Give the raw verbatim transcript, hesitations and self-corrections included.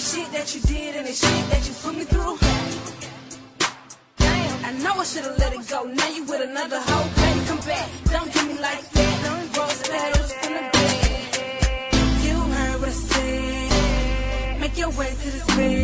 shit that you did and the shit that you put me through. Damn, I know I should've let it go. Now you with another hoe, baby, come back. Don't do me like that. Don't rose petals in the bed. You heard what I said. Make your way to this bed.